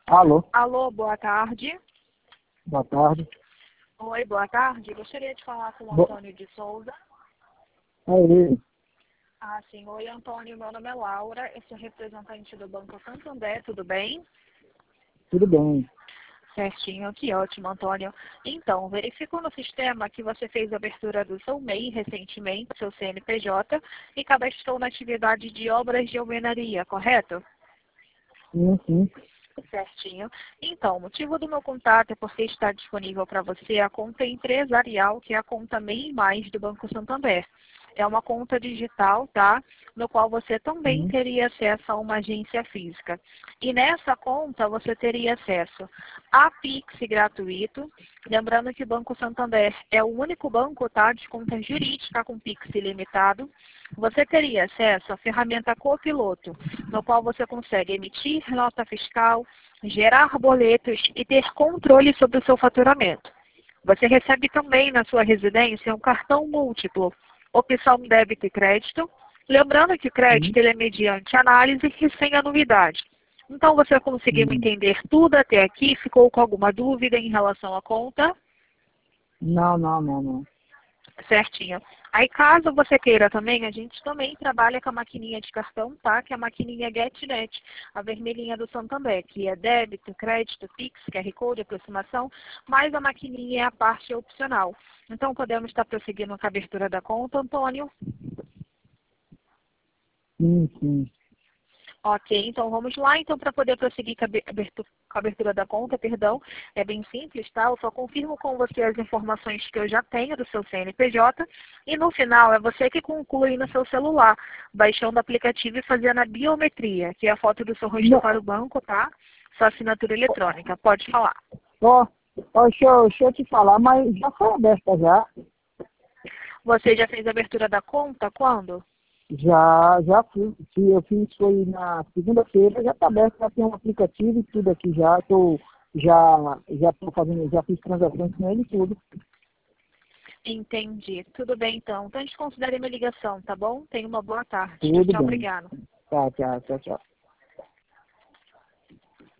Alô, Alô, boa tarde. boa tarde. Oi, boa tarde. Gostaria de falar com o Bo Antônio de Souza. Aí, Ah, sim. Oi, Antônio. Meu nome é Laura. Eu sou representante do Banco Santander. Tudo bem? tudo bem. Certinho. Que ótimo, Antônio. Então, verifico no sistema que você fez a abertura do seu MEI recentemente, seu CNPJ, e cadastrou na atividade de obras de alvenaria, correto? Sim, sim. Certinho. Então, o motivo do meu contato é porque está disponível para você a conta empresarial, que é a conta MEI Mais do Banco Santander. É uma conta digital, tá? No qual você também Sim. teria acesso a uma agência física. E nessa conta você teria acesso a Pix gratuito. Lembrando que o Banco Santander é o único banco, tá, de conta jurídica com Pix ilimitado. Você teria acesso à ferramenta Copiloto, no qual você consegue emitir nota fiscal, gerar boletos e ter controle sobre o seu faturamento. Você recebe também na sua residência um cartão múltiplo, opção débito e crédito. Lembrando que o Sim. crédito ele é mediante análise e sem anuidade. Então, você conseguiu Hum. entender tudo até aqui? Ficou com alguma dúvida em relação à conta? Não. Certinho. Aí, caso você queira também, a gente também trabalha com a maquininha de cartão, tá? Que é a maquininha GetNet, a vermelhinha do Santander, que é débito, crédito, Pix, QR Code, aproximação, mas a maquininha é a parte opcional. Então, podemos estar prosseguindo com a abertura da conta, Antônio? Sim. Ok, então vamos lá. Então, para poder prosseguir com a abertura da conta, perdão, é bem simples, tá? Eu só confirmo com você as informações que eu já tenho do seu CNPJ e no final é você que conclui no seu celular, baixando o aplicativo e fazendo a biometria, que é a foto do seu rosto Não. para o banco, tá? Sua assinatura eletrônica. Pode falar. Deixa eu te falar, mas já foi aberta já. Você já fez a abertura da conta? Quando? Já fiz. Se eu fiz foi na segunda-feira, já está aberto, já tem um aplicativo e tudo aqui já. Já tô fazendo, já fiz transações com ele e tudo. Entendi. Tudo bem, então. Então, desconsidere minha ligação, tá bom? Tenha uma boa tarde. Tchau, Tudo tchau. bem. Obrigado. Tá, tchau.